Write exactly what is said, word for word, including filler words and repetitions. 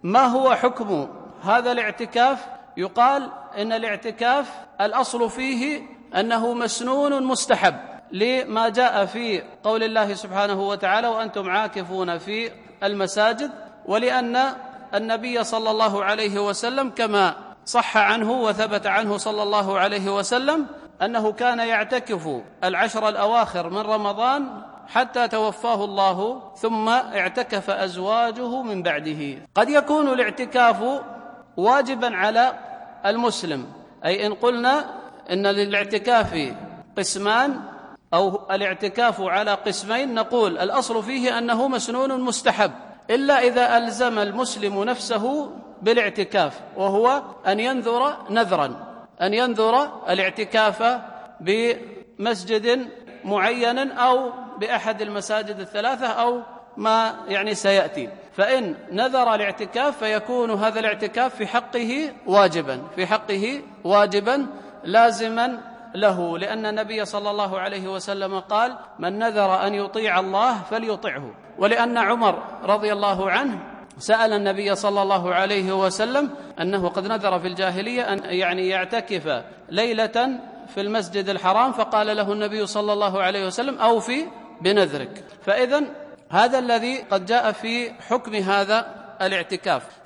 ما هو حكم هذا الاعتكاف؟ يقال إن الاعتكاف الأصل فيه أنه مسنون مستحب، لما جاء في قول الله سبحانه وتعالى: وأنتم عاكفون في المساجد، ولأن النبي صلى الله عليه وسلم كما صح عنه وثبت عنه صلى الله عليه وسلم أنه كان يعتكف العشر الأواخر من رمضان حتى توفاه الله، ثم اعتكف أزواجه من بعده. قد يكون الاعتكاف واجبا على المسلم، أي إن قلنا إن للاعتكاف قسمان أو الاعتكاف على قسمين، نقول الأصل فيه أنه مسنون مستحب، إلا إذا ألزم المسلم نفسه بالاعتكاف، وهو أن ينذر نذرا، أن ينذر الاعتكاف بمسجد معين أو بأحد المساجد الثلاثة أو ما يعني سيأتي. فإن نذر الاعتكاف فيكون هذا الاعتكاف في حقه واجبا، في حقه واجبا لازما له، لأن النبي صلى الله عليه وسلم قال: من نذر أن يطيع الله فليطعه. ولأن عمر رضي الله عنه سأل النبي صلى الله عليه وسلم أنه قد نذر في الجاهلية أن يعني يعتكف ليلة في المسجد الحرام، فقال له النبي صلى الله عليه وسلم: أوفي بنذرك. فإذن هذا الذي قد جاء في حكم هذا الاعتكاف.